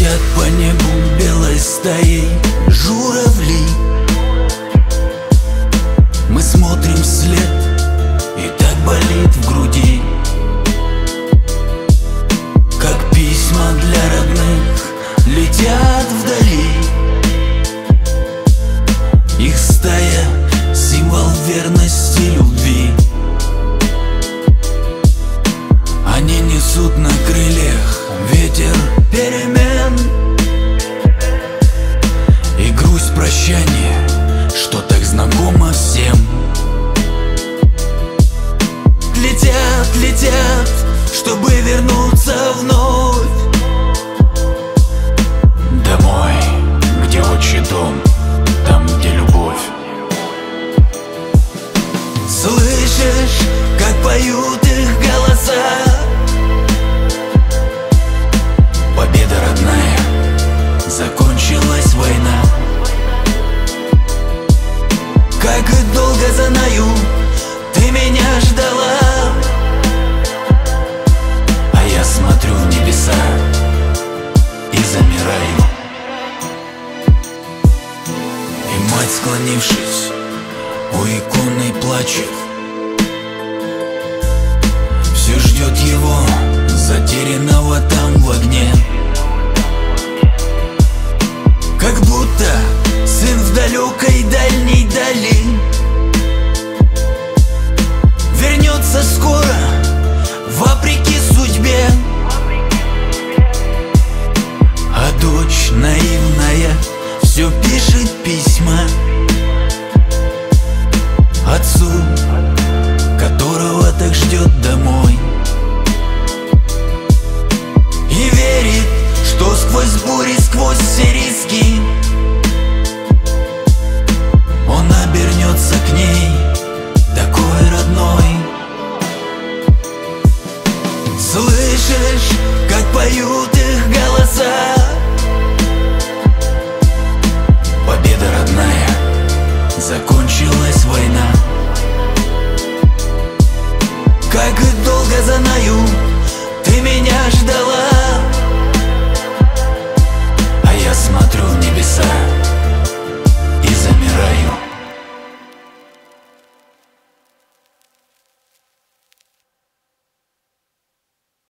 Летят по небу белой стаей журавли. Мы смотрим вслед, и так болит в груди, как письма для родных летят вдали. Их стая — символ верности, любви. Они несут на крыльях ветер перемен и грусть прощания, что так знакомо всем. Летят, летят, чтобы вернуться вновь домой, где отчий дом, там, где любовь. Слышишь, как поют их голоса? Победа родная, закончилась война. Как и долго знаю, ты меня ждала, а я смотрю в небеса и замираю. И мать, склонившись у иконы, плачет. Все ждет его, затерянного там в огне. Как будто сын в далекой дальней дали вернется скоро, вопреки судьбе. А дочь наивная все пишет письма отцу, которого так ждет домой, и верит, что сквозь бури, сквозь все риски